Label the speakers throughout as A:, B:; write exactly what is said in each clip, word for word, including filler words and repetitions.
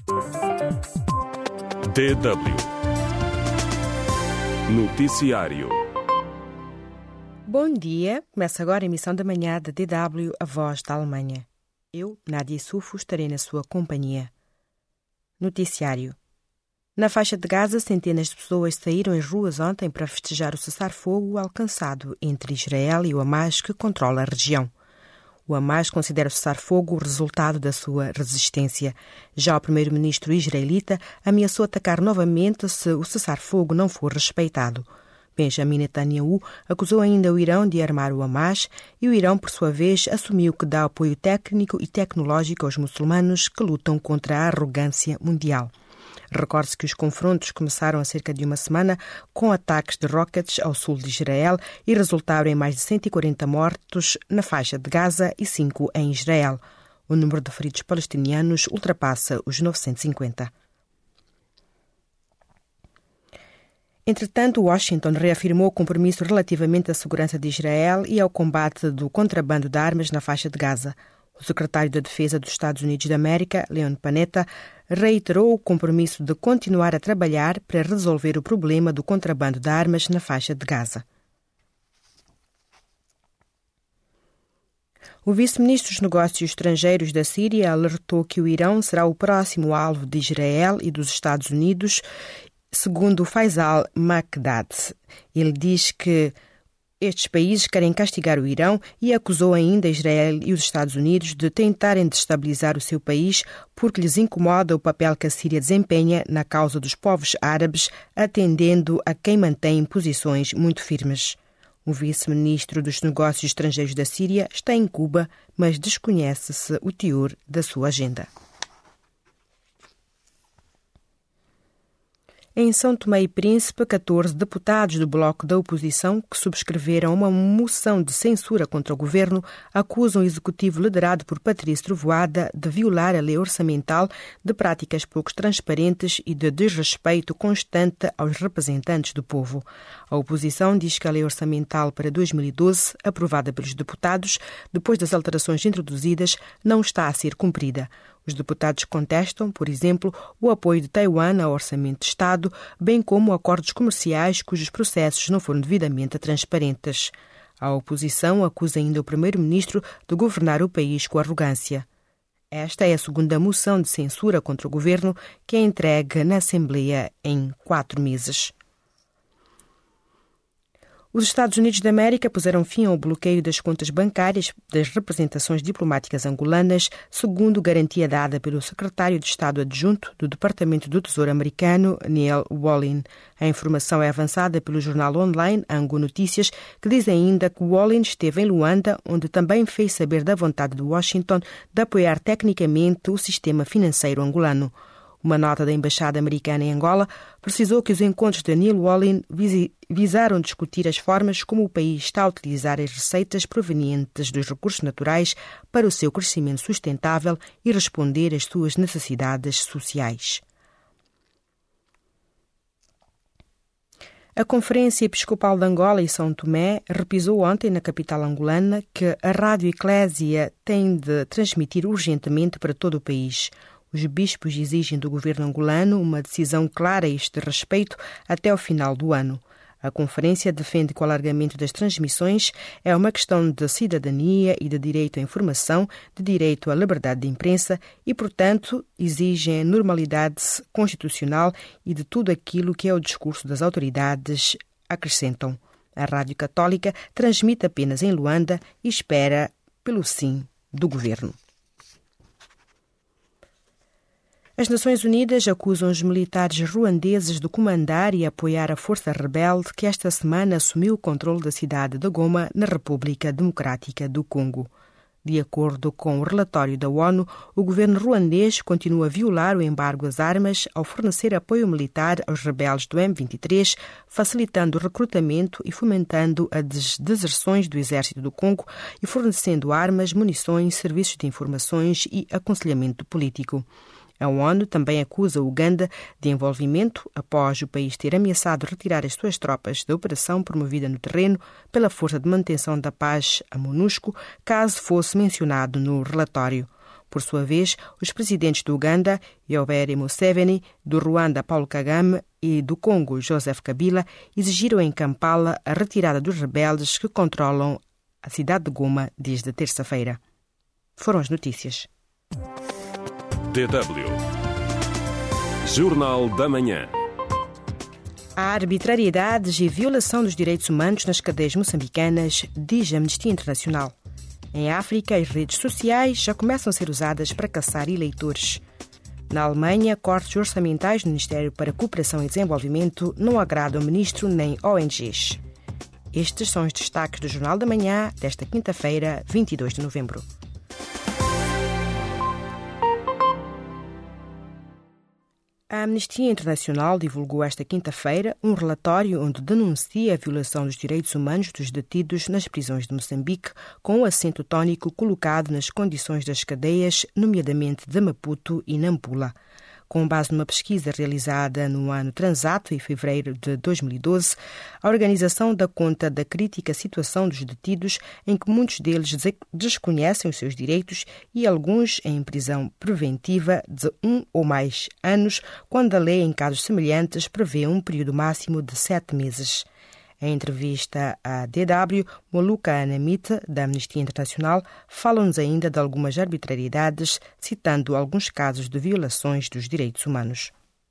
A: D W Noticiário.
B: Bom dia, começa agora a emissão da manhã da D W, a voz da Alemanha. Eu, Nádia Sufo, estarei na sua companhia. Noticiário. Na faixa de Gaza, centenas de pessoas saíram às ruas ontem para festejar o cessar-fogo alcançado entre Israel e o Hamas, que controla a região. O Hamas considera o cessar-fogo o resultado da sua resistência. Já o primeiro-ministro israelita ameaçou atacar novamente se o cessar-fogo não for respeitado. Benjamin Netanyahu acusou ainda o Irão de armar o Hamas e o Irão, por sua vez, assumiu que dá apoio técnico e tecnológico aos muçulmanos que lutam contra a arrogância mundial. Recorde-se que os confrontos começaram há cerca de uma semana com ataques de rockets ao sul de Israel e resultaram em mais de cento e quarenta mortos na faixa de Gaza e cinco em Israel. O número de feridos palestinianos ultrapassa os novecentos e cinquenta. Entretanto, Washington reafirmou o compromisso relativamente à segurança de Israel e ao combate do contrabando de armas na faixa de Gaza. O secretário da Defesa dos Estados Unidos da América, Leon Panetta, reiterou o compromisso de continuar a trabalhar para resolver o problema do contrabando de armas na faixa de Gaza. O vice-ministro dos Negócios Estrangeiros da Síria alertou que o Irão será o próximo alvo de Israel e dos Estados Unidos, segundo Faisal Maqdad. Ele diz que estes países querem castigar o Irão e acusou ainda Israel e os Estados Unidos de tentarem destabilizar o seu país porque lhes incomoda o papel que a Síria desempenha na causa dos povos árabes, atendendo a quem mantém posições muito firmes. O vice-ministro dos Negócios Estrangeiros da Síria está em Cuba, mas desconhece-se o teor da sua agenda. Em São Tomé e Príncipe, catorze deputados do bloco da oposição que subscreveram uma moção de censura contra o governo acusam o executivo liderado por Patrício Trovoada de violar a lei orçamental, de práticas pouco transparentes e de desrespeito constante aos representantes do povo. A oposição diz que a lei orçamental para dois mil e doze, aprovada pelos deputados, depois das alterações introduzidas, não está a ser cumprida. Os deputados contestam, por exemplo, o apoio de Taiwan ao Orçamento de Estado, bem como acordos comerciais cujos processos não foram devidamente transparentes. A oposição acusa ainda o primeiro-ministro de governar o país com arrogância. Esta é a segunda moção de censura contra o governo que é entregue na Assembleia em quatro meses. Os Estados Unidos da América puseram fim ao bloqueio das contas bancárias das representações diplomáticas angolanas, segundo garantia dada pelo secretário de Estado adjunto do Departamento do Tesouro americano, Neil Wallin. A informação é avançada pelo jornal online Ango Notícias, que diz ainda que Wallin esteve em Luanda, onde também fez saber da vontade de Washington de apoiar tecnicamente o sistema financeiro angolano. Uma nota da Embaixada Americana em Angola precisou que os encontros de Neil Wallin visaram discutir as formas como o país está a utilizar as receitas provenientes dos recursos naturais para o seu crescimento sustentável e responder às suas necessidades sociais. A Conferência Episcopal de Angola e São Tomé repisou ontem na capital angolana que a Rádio Eclésia tem de transmitir urgentemente para todo o país. Os bispos exigem do governo angolano uma decisão clara a este respeito até ao final do ano. A conferência defende que o alargamento das transmissões é uma questão de cidadania e de direito à informação, de direito à liberdade de imprensa e, portanto, exigem a normalidade constitucional e de tudo aquilo que é o discurso das autoridades, acrescentam. A Rádio Católica transmite apenas em Luanda e espera pelo sim do governo. As Nações Unidas acusam os militares ruandeses de comandar e apoiar a força rebelde que esta semana assumiu o controle da cidade de Goma, na República Democrática do Congo. De acordo com o relatório da ONU, o governo ruandês continua a violar o embargo às armas ao fornecer apoio militar aos rebeldes do M vinte e três, facilitando o recrutamento e fomentando as deserções do exército do Congo e fornecendo armas, munições, serviços de informações e aconselhamento político. A ONU também acusa o Uganda de envolvimento após o país ter ameaçado retirar as suas tropas da operação promovida no terreno pela Força de Manutenção da Paz, a MONUSCO, caso fosse mencionado no relatório. Por sua vez, os presidentes do Uganda, Yoweri Museveni, do Ruanda, Paulo Kagame, e do Congo, Joseph Kabila, exigiram em Kampala a retirada dos rebeldes que controlam a cidade de Goma desde terça-feira. Foram as notícias.
A: D W. Jornal da Manhã.
B: Há arbitrariedades e violação dos direitos humanos nas cadeias moçambicanas, diz a Amnistia Internacional. Em África, as redes sociais já começam a ser usadas para caçar eleitores. Na Alemanha, cortes orçamentais no Ministério para a Cooperação e Desenvolvimento não agradam ministro nem O N Gs. Estes são os destaques do Jornal da Manhã desta quinta-feira, vinte e dois de novembro. A Amnistia Internacional divulgou esta quinta-feira um relatório onde denuncia a violação dos direitos humanos dos detidos nas prisões de Moçambique, com o acento tónico colocado nas condições das cadeias, nomeadamente de Maputo e Nampula. Com base numa pesquisa realizada no ano transato, em fevereiro de dois mil e doze, a organização dá conta da crítica situação dos detidos, em que muitos deles desconhecem os seus direitos e alguns em prisão preventiva de um ou mais anos, quando a lei, em casos semelhantes, prevê um período máximo de sete meses. Em entrevista à D W, Moluka Anamita, da Amnistia Internacional, fala-nos ainda de algumas arbitrariedades, citando alguns casos de violações dos direitos humanos.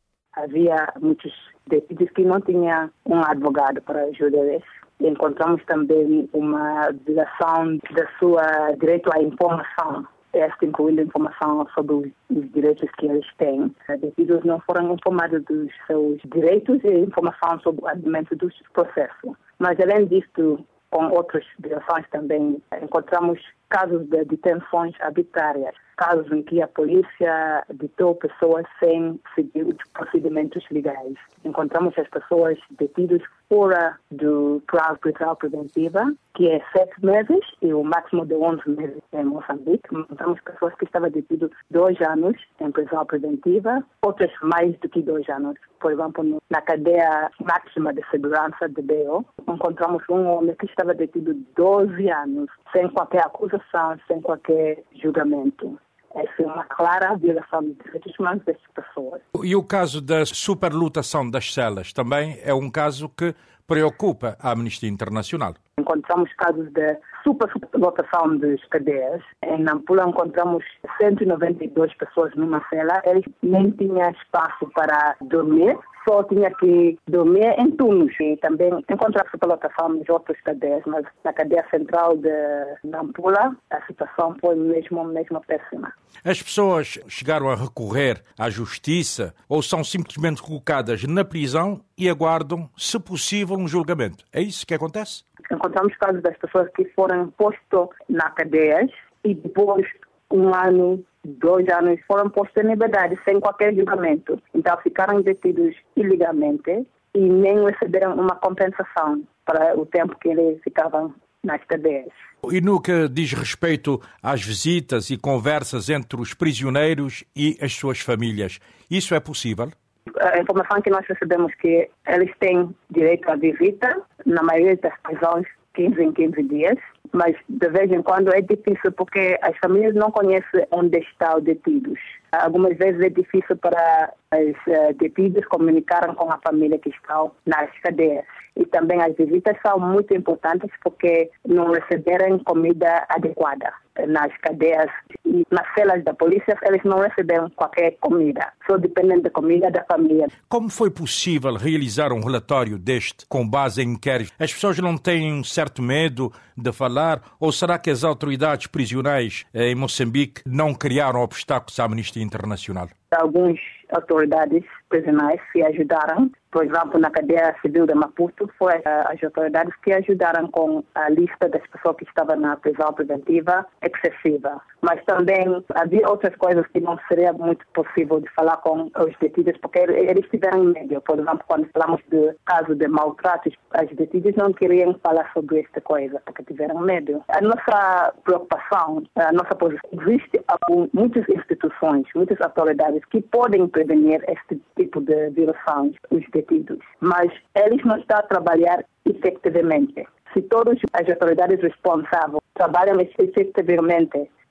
C: Havia muitos detidos que não tinham um advogado para ajudá-los. Encontramos também uma violação da sua direito à informação, esta incluindo informação sobre os direitos que eles têm. Os detidos não foram informados dos seus direitos e informação sobre o andamento do processo. Mas, além disto, com outras violações também, encontramos casos de detenções arbitrárias, casos em que a polícia detou pessoas sem seguir os procedimentos legais. Encontramos as pessoas detidas fora do prazo prisão preventiva, que é sete meses e o máximo de onze meses em Moçambique. Encontramos pessoas que estavam detidas dois anos em prisão preventiva, outras mais do que dois anos. Por exemplo, na cadeia máxima de segurança de B O, encontramos um homem que estava detido doze anos, sem qualquer acusação, sem qualquer julgamento. Essa é uma clara violação dos direitos humanos destas pessoas.
D: E o caso da superlotação das celas também é um caso que preocupa a Amnistia Internacional.
C: Encontramos casos de superlotação das cadeias. Em Nampula encontramos cento e noventa e duas pessoas numa cela. Eles nem tinham espaço para dormir, só tinha que dormir em turnos. E também encontramos superlotação nas outras cadeias, mas na cadeia central de Nampula a situação foi mesmo, mesmo péssima.
D: As pessoas chegaram a recorrer à justiça ou são simplesmente colocadas na prisão e aguardam, se possível, um julgamento? É isso que acontece?
C: Encontramos casos das pessoas que foram postos na cadeias e depois um ano, dois anos, foram postos em liberdade sem qualquer julgamento. Então ficaram detidos ilegalmente e nem receberam uma compensação para o tempo que eles ficavam nas cadeias.
D: E no que diz respeito às visitas e conversas entre os prisioneiros e as suas famílias, isso é possível?
C: A informação que nós recebemos é que eles têm direito à visita, na maioria das prisões, quinze em quinze dias, mas de vez em quando é difícil porque as famílias não conhecem onde estão os detidos. Algumas vezes é difícil para os detidos comunicarem com a família que estão nas cadeias. E também as visitas são muito importantes porque não receberem comida adequada nas cadeias. E nas celas da polícia eles não receberam qualquer comida, só dependem da comida da família.
D: Como foi possível realizar um relatório deste com base em inquéritos? As pessoas não têm um certo medo de falar ou será que as autoridades prisionais em Moçambique não criaram obstáculos à Amnistia Internacional?
C: Algumas autoridades prisionais se ajudaram. Por exemplo, na cadeia civil de Maputo, foi as autoridades que ajudaram com a lista das pessoas que estavam na prisão preventiva excessiva. Mas também havia outras coisas que não seria muito possível de falar com os detidos, porque eles tiveram medo. Por exemplo, quando falamos do caso de maltratos, os detidos não queriam falar sobre esta coisa, porque tiveram medo. A nossa preocupação, a nossa posição, existe muitas instituições, muitas autoridades que podem prevenir este tipo de violações, os detidos, mas eles não estão a trabalhar efetivamente. Se todas as autoridades responsáveis trabalham efetivamente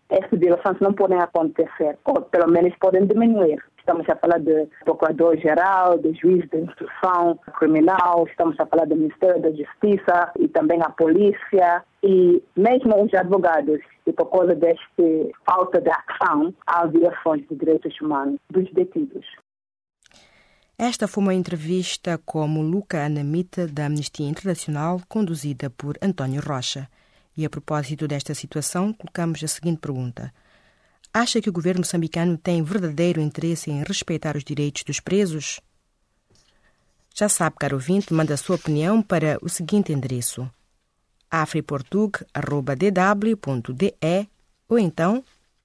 C: essas violações não podem acontecer, ou pelo menos podem diminuir. Estamos a falar de procurador-geral, de juiz de instrução criminal, estamos a falar do Ministério da Justiça e também a polícia e mesmo os advogados. E por causa desta falta de ação, há violações de direitos humanos dos detidos.
B: Esta foi uma entrevista com Muluka Anamita, da Amnistia Internacional, conduzida por António Rocha. E a propósito desta situação, colocamos a seguinte pergunta. Acha que o governo moçambicano tem verdadeiro interesse em respeitar os direitos dos presos? Já sabe, caro ouvinte, manda a sua opinião para o seguinte endereço: afriportug arroba d w ponto d e ou então...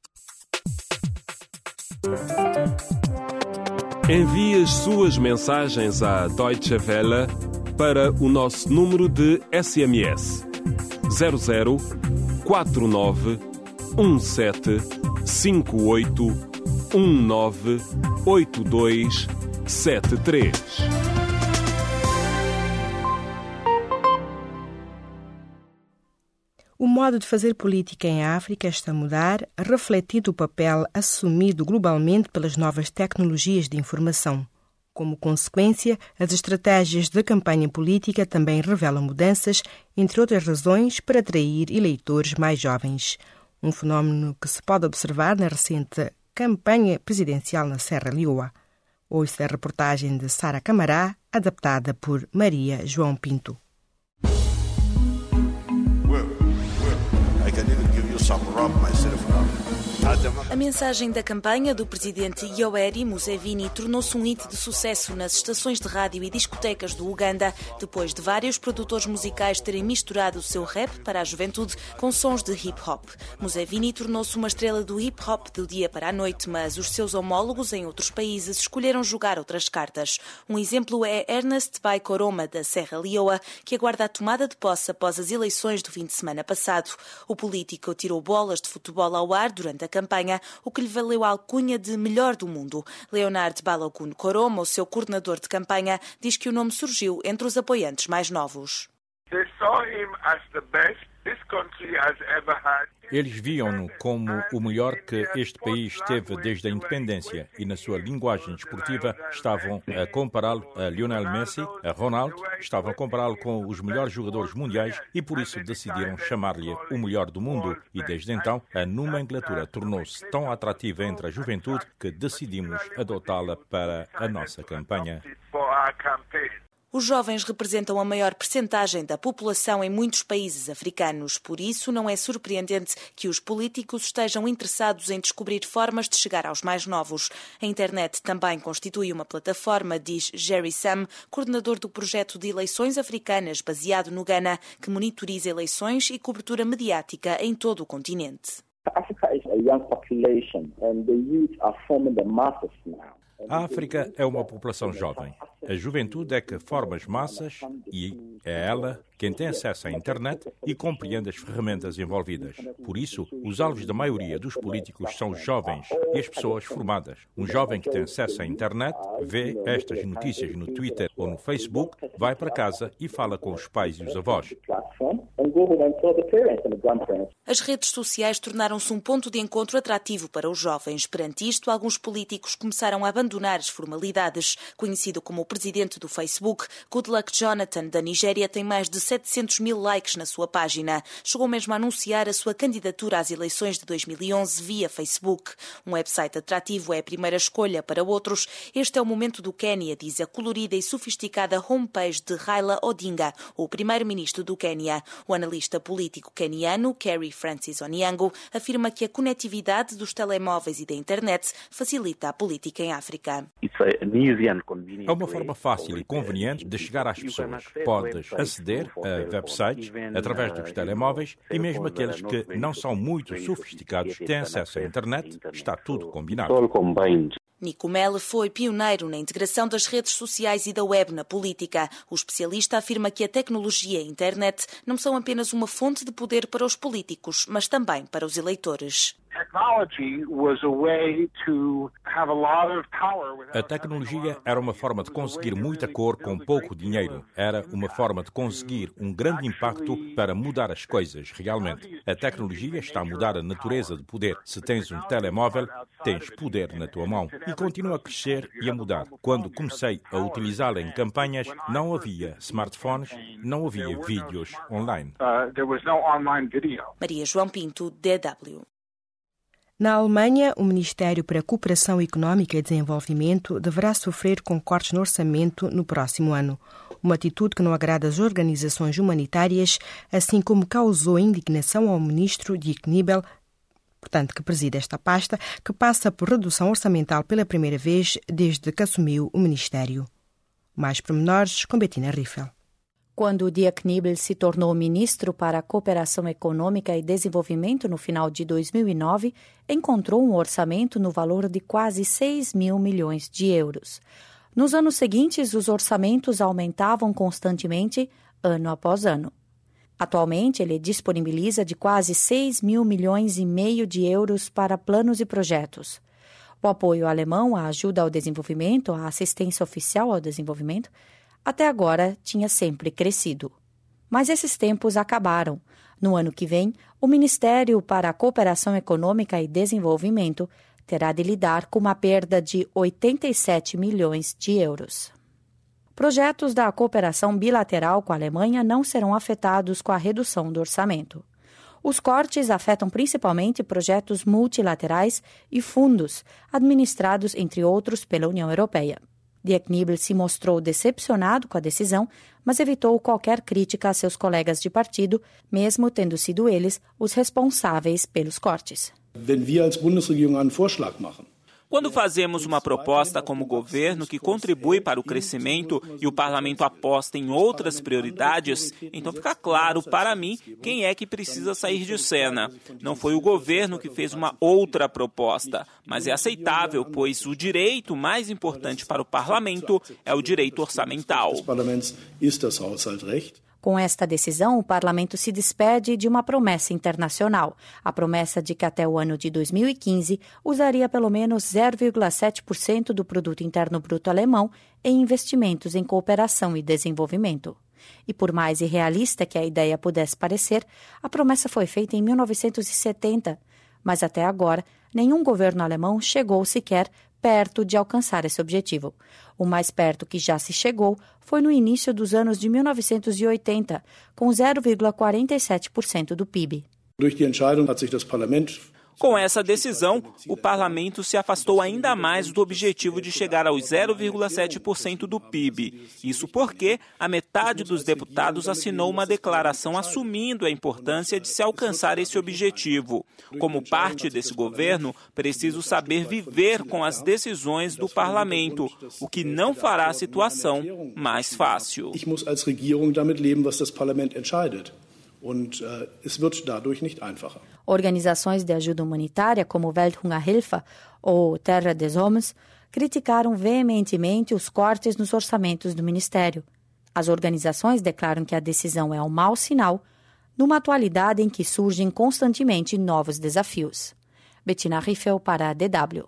A: Envie as suas mensagens à Deutsche Welle para o nosso número de S M S zero zero quatro nove um sete cinco oito um nove oito dois sete três.
B: O modo de fazer política em África está a mudar, refletindo o papel assumido globalmente pelas novas tecnologias de informação. Como consequência, as estratégias da campanha política também revelam mudanças, entre outras razões, para atrair eleitores mais jovens. Um fenómeno que se pode observar na recente campanha presidencial na Serra Leoa. Ouça a reportagem de Sara Camará, adaptada por Maria João Pinto.
E: A mensagem da campanha do presidente Yoweri Museveni tornou-se um hit de sucesso nas estações de rádio e discotecas do Uganda, depois de vários produtores musicais terem misturado o seu rap para a juventude com sons de hip-hop. Museveni tornou-se uma estrela do hip-hop do dia para a noite, mas os seus homólogos em outros países escolheram jogar outras cartas. Um exemplo é Ernest Bai Koroma, da Serra Leoa, que aguarda a tomada de posse após as eleições do fim de semana passado. O político tirou bolas de futebol ao ar durante a campanha, o que lhe valeu a alcunha de melhor do mundo. Leonard Balogun Koroma, o seu coordenador de campanha, diz que o nome surgiu entre os apoiantes mais novos.
D: Eles viam-no como o melhor que este país teve desde a independência e, na sua linguagem desportiva, estavam a compará-lo a Lionel Messi, a Ronaldo, estavam a compará-lo com os melhores jogadores mundiais e, por isso, decidiram chamar-lhe o melhor do mundo. E, desde então, a nomenclatura tornou-se tão atrativa entre a juventude que decidimos adotá-la para a nossa campanha.
E: Os jovens representam a maior percentagem da população em muitos países africanos. Por isso, não é surpreendente que os políticos estejam interessados em descobrir formas de chegar aos mais novos. A internet também constitui uma plataforma, diz Jerry Sam, coordenador do projeto de eleições africanas baseado no Ghana, que monitoriza eleições e cobertura mediática em todo o continente.
F: Africa is a young population and the youth are forming the masses now.
D: A África é uma população jovem. A juventude é que forma as massas e é ela quem tem acesso à internet e compreende as ferramentas envolvidas. Por isso, os alvos da maioria dos políticos são os jovens e as pessoas formadas. Um jovem que tem acesso à internet, vê estas notícias no Twitter ou no Facebook, vai para casa e fala com os pais e os avós.
E: As redes sociais tornaram-se um ponto de encontro atrativo para os jovens. Perante isto, alguns políticos começaram a abandonar as formalidades. Conhecido como o presidente do Facebook, Goodluck Jonathan, da Nigéria, tem mais de setecentos mil likes na sua página. Chegou mesmo a anunciar a sua candidatura às eleições de dois mil e onze via Facebook. Um website atrativo é a primeira escolha para outros. Este é o momento do Quênia, diz a colorida e sofisticada homepage de Raila Odinga, o primeiro-ministro do Quênia. O analista político queniano, Kerry Francis Onyango, afirma que a conectividade dos telemóveis e da internet facilita a política em África.
D: É uma forma fácil e conveniente de chegar às pessoas. Podes aceder a websites através dos telemóveis e mesmo aqueles que não são muito sofisticados têm acesso à internet. Está tudo combinado.
E: Nico Mele foi pioneiro na integração das redes sociais e da web na política. O especialista afirma que a tecnologia e a internet não são apenas uma fonte de poder para os políticos, mas também para os eleitores.
D: A tecnologia era uma forma de conseguir muita cor com pouco dinheiro. Era uma forma de conseguir um grande impacto para mudar as coisas, realmente. A tecnologia está a mudar a natureza de poder. Se tens um telemóvel, tens poder na tua mão. E continua a crescer e a mudar. Quando comecei a utilizá-la em campanhas, não havia smartphones, não havia vídeos online.
E: Maria João Pinto, D W.
B: Na Alemanha, o Ministério para a Cooperação Económica e Desenvolvimento deverá sofrer com cortes no orçamento no próximo ano. Uma atitude que não agrada às organizações humanitárias, assim como causou indignação ao ministro Dirk Niebel, portanto, que preside esta pasta, que passa por redução orçamental pela primeira vez desde que assumiu o Ministério. Mais pormenores com Bettina Riffel.
G: Quando Dirk Niebel se tornou ministro para a Cooperação Econômica e Desenvolvimento no final de dois mil e nove, encontrou um orçamento no valor de quase seis mil milhões de euros. Nos anos seguintes, os orçamentos aumentavam constantemente, ano após ano. Atualmente, ele disponibiliza de quase seis mil milhões e meio de euros para planos e projetos. O apoio alemão à ajuda ao desenvolvimento, à assistência oficial ao desenvolvimento, até agora tinha sempre crescido. Mas esses tempos acabaram. No ano que vem, o Ministério para a Cooperação Econômica e Desenvolvimento terá de lidar com uma perda de oitenta e sete milhões de euros. Projetos da cooperação bilateral com a Alemanha não serão afetados com a redução do orçamento. Os cortes afetam principalmente projetos multilaterais e fundos, administrados, entre outros, pela União Europeia. Dirk Niebel se mostrou decepcionado com a decisão, mas evitou qualquer crítica a seus colegas de partido, mesmo tendo sido eles os responsáveis pelos cortes.
H: Wenn wir als Bundesregierung einen Vorschlag machen,
I: Quando fazemos uma proposta como governo que contribui para o crescimento e o parlamento aposta em outras prioridades, então fica claro para mim quem é que precisa sair de cena. Não foi o governo que fez uma outra proposta, mas é aceitável, pois o direito mais importante para o parlamento é o direito orçamental.
G: Com esta decisão, o parlamento se despede de uma promessa internacional, a promessa de que até o ano de dois mil e quinze usaria pelo menos zero vírgula sete por cento do produto interno bruto alemão em investimentos em cooperação e desenvolvimento. E por mais irrealista que a ideia pudesse parecer, a promessa foi feita em mil novecentos e setenta, mas até agora nenhum governo alemão chegou sequer perto de alcançar esse objetivo. O mais perto que já se chegou foi no início dos anos de mil novecentos e oitenta, com zero vírgula quarenta e sete por cento do P I B.
H: Durch die Entscheidung hat sich das Parlament
I: Com essa decisão, o parlamento se afastou ainda mais do objetivo de chegar aos zero vírgula sete por cento do P I B. Isso porque a metade dos deputados assinou uma declaração assumindo a importância de se alcançar esse objetivo. Como parte desse governo, preciso saber viver com as decisões do parlamento, o que não fará a situação mais fácil.
H: Ich muss als Regierung damit leben, was das Parlament entscheidet. Und uh, es wird dadurch nicht einfacher.
G: Organizações de ajuda humanitária como Welthungerhilfe ou Terra des Hommes criticaram veementemente os cortes nos orçamentos do Ministério. As organizações declaram que a decisão é um mau sinal numa atualidade em que surgem constantemente novos desafios. Bettina Riffel para a D W.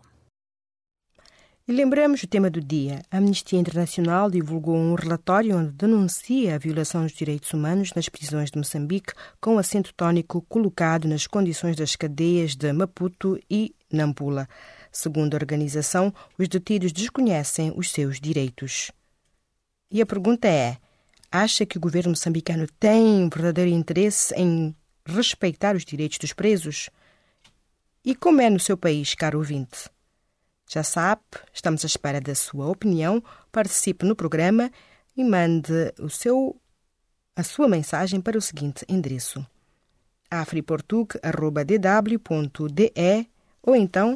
B: E lembramos o tema do dia. A Amnistia Internacional divulgou um relatório onde denuncia a violação dos direitos humanos nas prisões de Moçambique, com acento tónico colocado nas condições das cadeias de Maputo e Nampula. Segundo a organização, os detidos desconhecem os seus direitos. E a pergunta é: acha que o governo moçambicano tem um verdadeiro interesse em respeitar os direitos dos presos? E como é no seu país, caro ouvinte? Já sabe, estamos à espera da sua opinião. Participe no programa e mande o seu, a sua mensagem para o seguinte endereço: afriportug arroba d w ponto d e ou então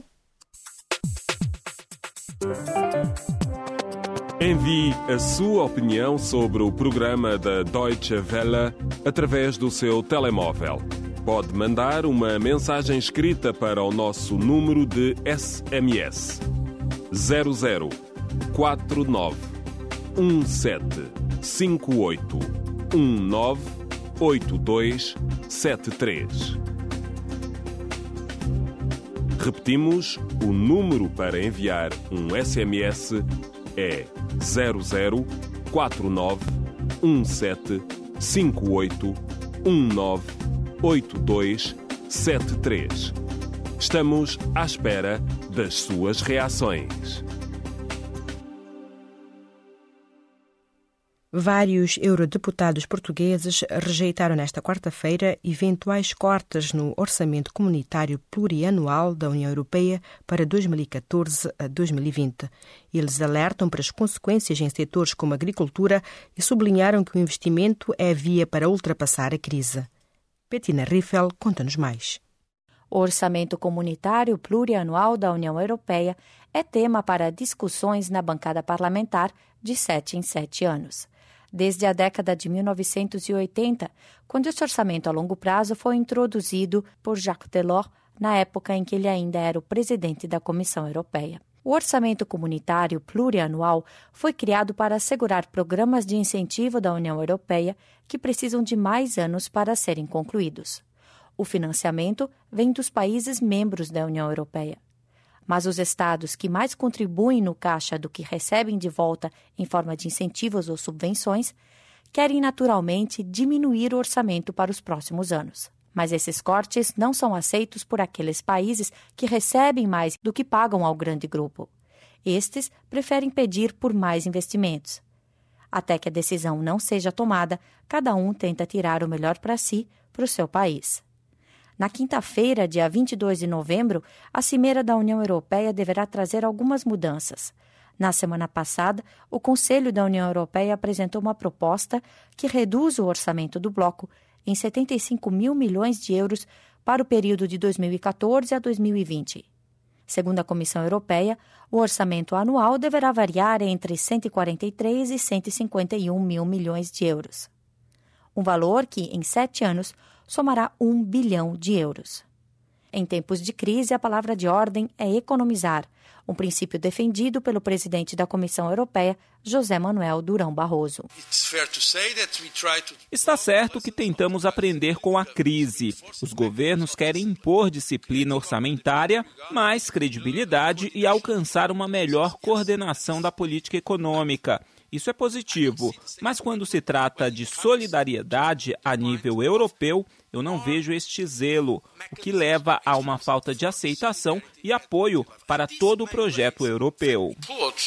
A: envie a sua opinião sobre o programa da Deutsche Welle através do seu telemóvel. Pode mandar uma mensagem escrita para o nosso número de S M S zero zero quatro nove um sete cinco oito um nove oito dois sete três. Repetimos, o número para enviar um S M S é zero zero quatro nove um sete cinco oito um nove oito dois sete três. Estamos à espera das suas reações.
B: Vários eurodeputados portugueses rejeitaram nesta quarta-feira eventuais cortes no orçamento comunitário plurianual da União Europeia para dois mil e catorze a dois mil e vinte. Eles alertam para as consequências em setores como a agricultura e sublinharam que o investimento é a via para ultrapassar a crise. Bettina Riffel conta-nos mais.
G: O orçamento comunitário plurianual da União Europeia é tema para discussões na bancada parlamentar de sete em sete anos. Desde a década de mil novecentos e oitenta, quando esse orçamento a longo prazo foi introduzido por Jacques Delors, na época em que ele ainda era o presidente da Comissão Europeia. O orçamento comunitário plurianual foi criado para assegurar programas de incentivo da União Europeia que precisam de mais anos para serem concluídos. O financiamento vem dos países membros da União Europeia. Mas os estados que mais contribuem no caixa do que recebem de volta em forma de incentivos ou subvenções querem naturalmente diminuir o orçamento para os próximos anos. Mas esses cortes não são aceitos por aqueles países que recebem mais do que pagam ao grande grupo. Estes preferem pedir por mais investimentos. Até que a decisão não seja tomada, cada um tenta tirar o melhor para si, para o seu país. Na quinta-feira, dia vinte e dois de novembro, a Cimeira da União Europeia deverá trazer algumas mudanças. Na semana passada, o Conselho da União Europeia apresentou uma proposta que reduz o orçamento do bloco em setenta e cinco mil milhões de euros para o período de dois mil e catorze a dois mil e vinte. Segundo a Comissão Europeia, o orçamento anual deverá variar entre cento e quarenta e três e cento e cinquenta e um mil milhões de euros. Um valor que, em sete anos, somará um bilhão de euros. Em tempos de crise, a palavra de ordem é economizar, um princípio defendido pelo presidente da Comissão Europeia, José Manuel Durão Barroso.
I: Está certo que tentamos aprender com a crise. Os governos querem impor disciplina orçamentária, mais credibilidade e alcançar uma melhor coordenação da política econômica. Isso é positivo, mas quando se trata de solidariedade a nível europeu, eu não vejo este zelo, o que leva a uma falta de aceitação e apoio para todo o projeto europeu.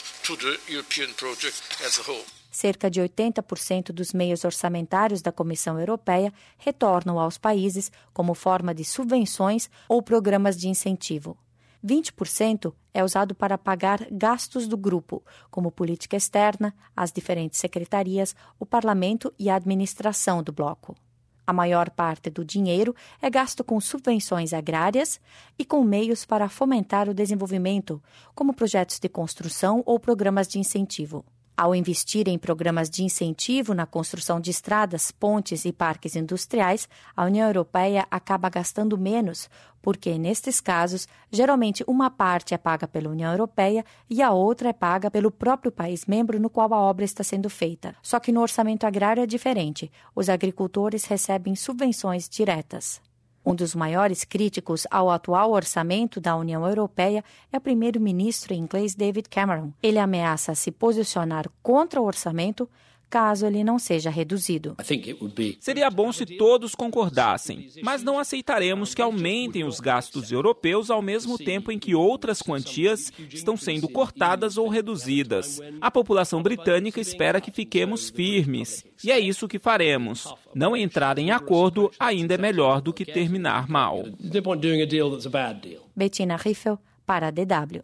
G: Cerca de oitenta por cento dos meios orçamentários da Comissão Europeia retornam aos países como forma de subvenções ou programas de incentivo. vinte por cento é usado para pagar gastos do grupo, como política externa, as diferentes secretarias, o parlamento e a administração do bloco. A maior parte do dinheiro é gasto com subvenções agrárias e com meios para fomentar o desenvolvimento, como projetos de construção ou programas de incentivo. Ao investir em programas de incentivo na construção de estradas, pontes e parques industriais, a União Europeia acaba gastando menos, porque, nestes casos, geralmente uma parte é paga pela União Europeia e a outra é paga pelo próprio país membro no qual a obra está sendo feita. Só que no orçamento agrário é diferente. Os agricultores recebem subvenções diretas. Um dos maiores críticos ao atual orçamento da União Europeia é o primeiro-ministro inglês David Cameron. Ele ameaça se posicionar contra o orçamento caso ele não seja reduzido.
I: Seria bom se todos concordassem, mas não aceitaremos que aumentem os gastos europeus ao mesmo tempo em que outras quantias estão sendo cortadas ou reduzidas. A população britânica espera que fiquemos firmes, e é isso que faremos. Não entrar em acordo ainda é melhor do que terminar mal.
G: Bettina Riffel, para a D W.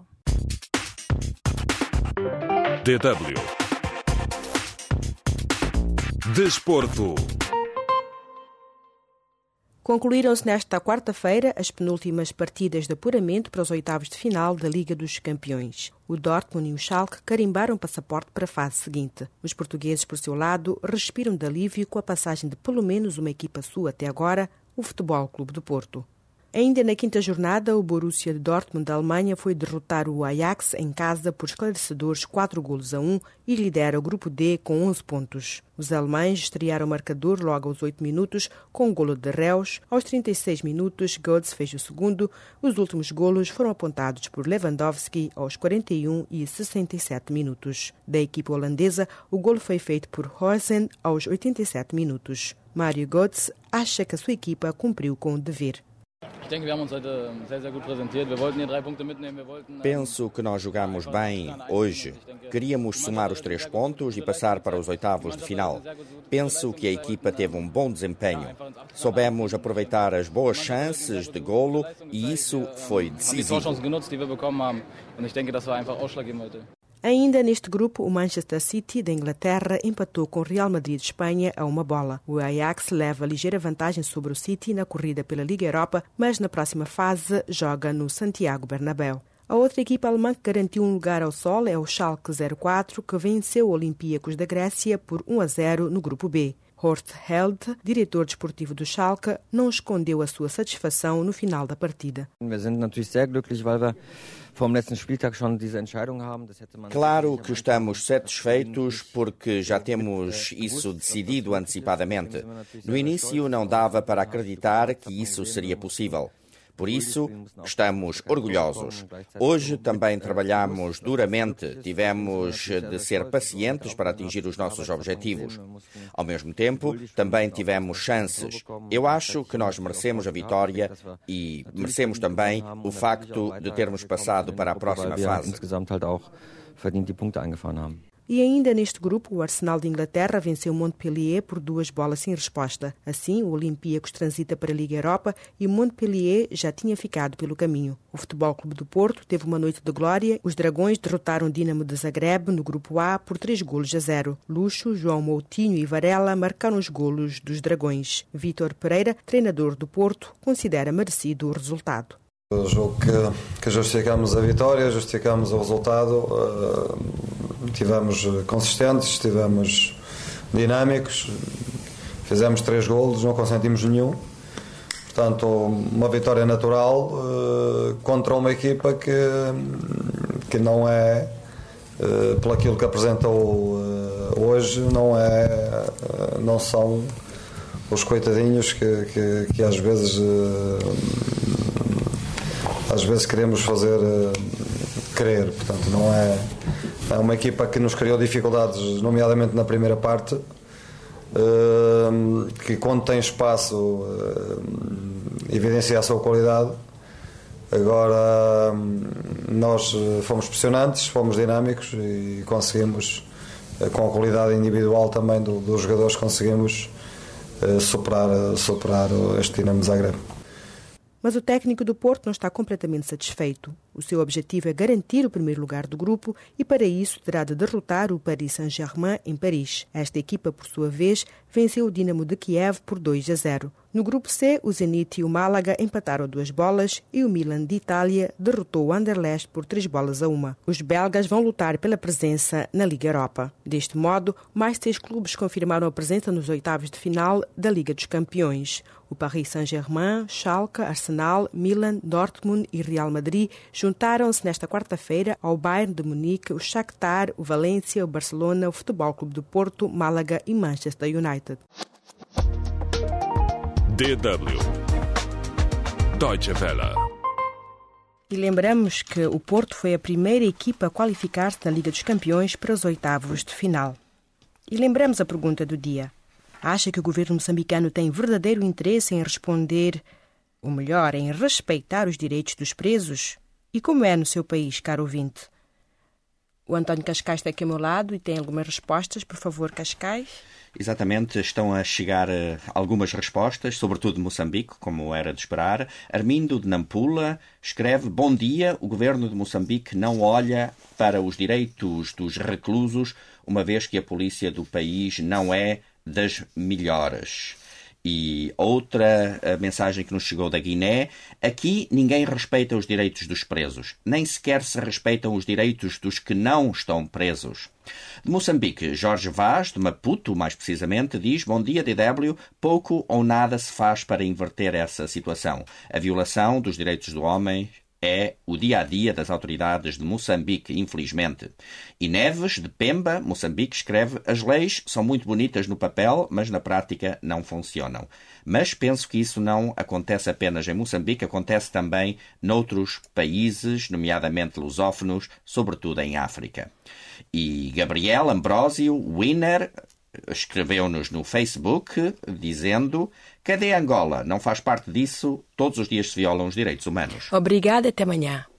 A: D W Desporto.
B: Concluíram-se nesta quarta-feira as penúltimas partidas de apuramento para os oitavos de final da Liga dos Campeões. O Dortmund e o Schalke carimbaram passaporte para a fase seguinte. Os portugueses, por seu lado, respiram de alívio com a passagem de pelo menos uma equipa sua até agora, o Futebol Clube do Porto. Ainda na quinta jornada, o Borussia Dortmund da Alemanha foi derrotar o Ajax em casa por esclarecedores quatro golos a um e lidera o grupo D com onze pontos. Os alemães estrearam o marcador logo aos oito minutos com um golo de Reus. Aos trinta e seis minutos, Götze fez o segundo. Os últimos golos foram apontados por Lewandowski aos quarenta e um e sessenta e sete minutos. Da equipe holandesa, o golo foi feito por Huijsen aos oitenta e sete minutos. Mario Götze acha que a sua equipa cumpriu com o dever.
J: Penso que nós jogamos bem hoje. Queríamos somar os três pontos e passar para os oitavos de final. Penso que a equipa teve um bom desempenho. Soubemos aproveitar as boas chances de golo e isso foi decisivo.
B: Ainda neste grupo, o Manchester City da Inglaterra empatou com o Real Madrid de Espanha a uma bola. O Ajax leva ligeira vantagem sobre o City na corrida pela Liga Europa, mas na próxima fase joga no Santiago Bernabéu. A outra equipa alemã que garantiu um lugar ao sol é o Schalke zero quatro, que venceu o Olympiacos da Grécia por um a zero no grupo B. Horst Held, diretor desportivo do Schalke, não escondeu a sua satisfação no final da partida.
J: Claro que estamos satisfeitos porque já temos isso decidido antecipadamente. No início não dava para acreditar que isso seria possível. Por isso, estamos orgulhosos. Hoje também trabalhamos duramente, tivemos de ser pacientes para atingir os nossos objetivos. Ao mesmo tempo, também tivemos chances. Eu acho que nós merecemos a vitória e merecemos também o facto de termos passado para a próxima fase.
B: E ainda neste grupo, o Arsenal de Inglaterra venceu o Montpellier por duas bolas sem resposta. Assim, o Olympiacos transita para a Liga Europa e o Montpellier já tinha ficado pelo caminho. O Futebol Clube do Porto teve uma noite de glória. Os Dragões derrotaram o Dinamo de Zagreb no grupo A por três golos a zero. Luxo, João Moutinho e Varela marcaram os golos dos Dragões. Vítor Pereira, treinador do Porto, considera merecido o resultado.
K: O jogo que, que justificamos a vitória, justificamos o resultado, uh, tivemos consistentes, estivemos dinâmicos, fizemos três golos, não consentimos nenhum. Portanto, uma vitória natural uh, contra uma equipa que, que não é, uh, pelo aquilo que apresentou uh, hoje, não, é, uh, não são os coitadinhos que, que, que às vezes... Uh, Às vezes queremos fazer uh, crer, portanto não é, é uma equipa que nos criou dificuldades, nomeadamente na primeira parte, uh, que quando tem espaço uh, evidencia a sua qualidade. Agora uh, nós fomos pressionantes, fomos dinâmicos e conseguimos, uh, com a qualidade individual também do, dos jogadores, conseguimos uh, superar, uh, superar este Dinamo de Zagreb.
B: Mas o técnico do Porto não está completamente satisfeito. O seu objetivo é garantir o primeiro lugar do grupo e, para isso, terá de derrotar o Paris Saint-Germain em Paris. Esta equipa, por sua vez, venceu o Dinamo de Kiev por dois a zero. No grupo C, o Zenit e o Málaga empataram duas bolas e o Milan de Itália derrotou o Anderlecht por três bolas a uma. Os belgas vão lutar pela presença na Liga Europa. Deste modo, mais seis clubes confirmaram a presença nos oitavos de final da Liga dos Campeões. O Paris Saint-Germain, Schalke, Arsenal, Milan, Dortmund e Real Madrid juntaram-se nesta quarta-feira ao Bayern de Munique, o Shakhtar, o Valência, o Barcelona, o Futebol Clube do Porto, Málaga e Manchester United.
A: D W Deutsche Welle.
B: E lembramos que o Porto foi a primeira equipa a qualificar-se na Liga dos Campeões para os oitavos de final. E lembramos a pergunta do dia. Acha que o governo moçambicano tem verdadeiro interesse em responder, ou melhor, em respeitar os direitos dos presos? E como é no seu país, caro ouvinte? O António Cascais está aqui ao meu lado e tem algumas respostas. Por favor, Cascais.
J: Exatamente, estão a chegar uh, algumas respostas, sobretudo de Moçambique, como era de esperar. Armindo de Nampula escreve: bom dia, o governo de Moçambique não olha para os direitos dos reclusos, uma vez que a polícia do país não é das melhores. E outra mensagem que nos chegou da Guiné: aqui ninguém respeita os direitos dos presos, nem sequer se respeitam os direitos dos que não estão presos. De Moçambique, Jorge Vaz, de Maputo, mais precisamente, diz: bom dia, D W, pouco ou nada se faz para inverter essa situação. A violação dos direitos do homem é o dia-a-dia das autoridades de Moçambique, infelizmente. E Neves, de Pemba, Moçambique, escreve: as leis são muito bonitas no papel, mas na prática não funcionam. Mas penso que isso não acontece apenas em Moçambique, acontece também noutros países, nomeadamente lusófonos, sobretudo em África. E Gabriel Ambrósio Wiener escreveu-nos no Facebook dizendo: cadê Angola? Não faz parte disso. Todos os dias se violam os direitos humanos.
B: Obrigada, até amanhã.